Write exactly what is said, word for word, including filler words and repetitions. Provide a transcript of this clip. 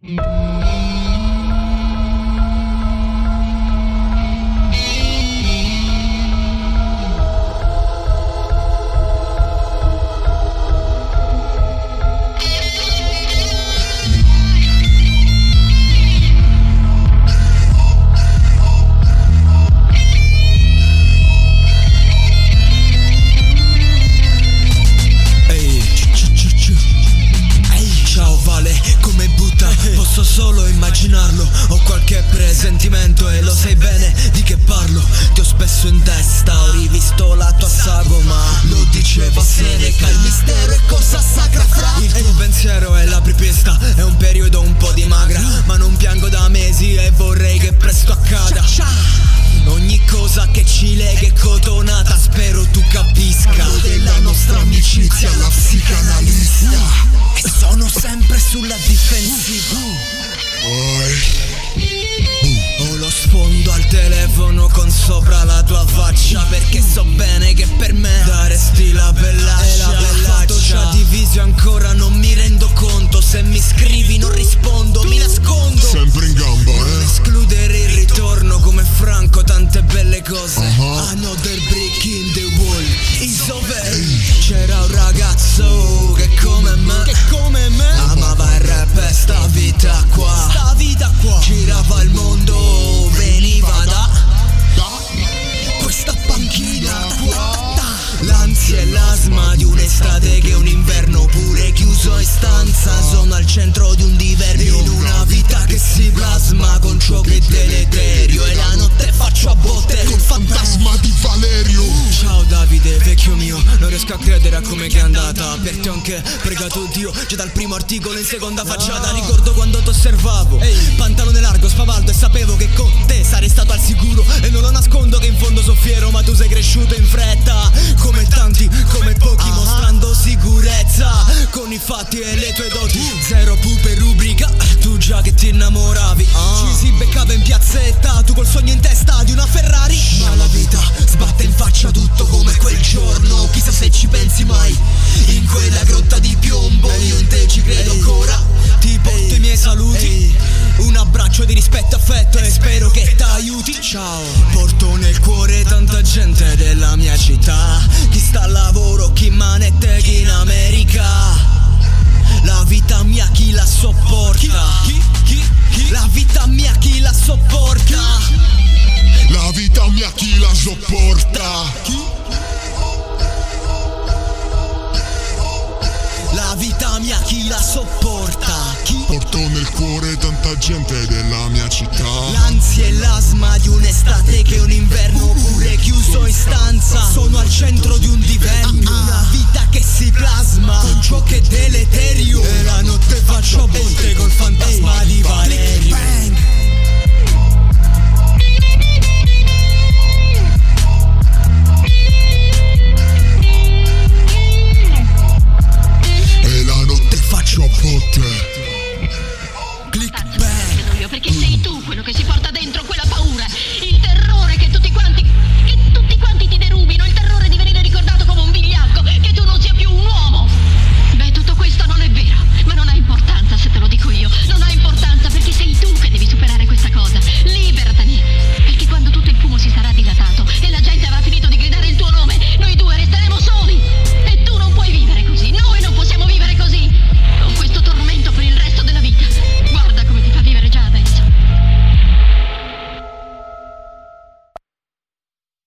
Posso solo immaginarlo, ho qualche presentimento e lo sai bene di che parlo. Ti ho spesso in testa, ho rivisto la tua sagoma. Lo diceva Seneca, il mistero è cosa sacra fra. Il tuo pensiero è l'apripista, è un periodo un po' di magra, ma non piango da mesi e vorrei che presto accada. Ogni cosa che ci lega è cotonata, spero tu capisca. Parlo della nostra amicizia, la psicanalista, e sono sempre sulla difensiva. Ho lo sfondo al telefono con sopra la tua faccia, perché so bene che per me daresti la bellaccia. E la bellaccia ci ha diviso e ancora non mi rendo conto. Se mi scrivi non rispondo, mi nascondo. Sempre in gamba, eh? Non escludere il ritorno come Franco, tante belle cose. uh-huh. Another brick in the wall is over. C'era un ragazzo che come me, che come me amava il rap e sta vita qua, sta vita qua. Girava il mondo, veniva da, da questa panchina qua. L'ansia e l'asma di un'estate che è un inverno, pure chiuso in stanza. Sono al centro di un diverbio, in una vita che si plasma con ciò che è deleterio. E la notte faccio a botte col fantasma di Valerio. Ciao Davide, vecchio mio, non riesco a credere a come che è andata. Per te ho anche pregato Dio, già dal primo articolo in seconda facciata. Ricordo quando t'osservavo, pantalone largo, spavaldo, e sapevo che con te sarei stato al sicuro. E non lo nascondo che in fondo so fiero, ma tu sei cresciuto in fretta, come tanti, come pochi, mostrando sicurezza con i fatti e le tue doti. Zero pupe rubrica, tu già che ti innamoravi. Ci si beccava in piazzetta, tu col sogno in testa di una Ferrari. Ma la vita sbatte in faccia tutto come quel giorno. Chissà se ci pensi mai, in quella grotta di piombo. Io in te ci credo ancora, ti porto i miei saluti, un abbraccio di rispetto e affetto, e spero che t'aiuti. Ciao. Porto nel cuore tanta gente della mia città, chi sta al lavoro, chi manette, chi in America. La vita mia chi la sopporta? Chi, chi, chi? La vita mia chi la sopporta? La vita mia chi la sopporta? Chi? La vita mia chi la sopporta? Chi? Porto nel cuore tanta gente della mia città. L'ansia e l'asma di un'estate che è un inverno, pure chiuso in stanza. Sono al centro di un diverbio, una vita che si plasma con ciò che è deleterio. E la notte va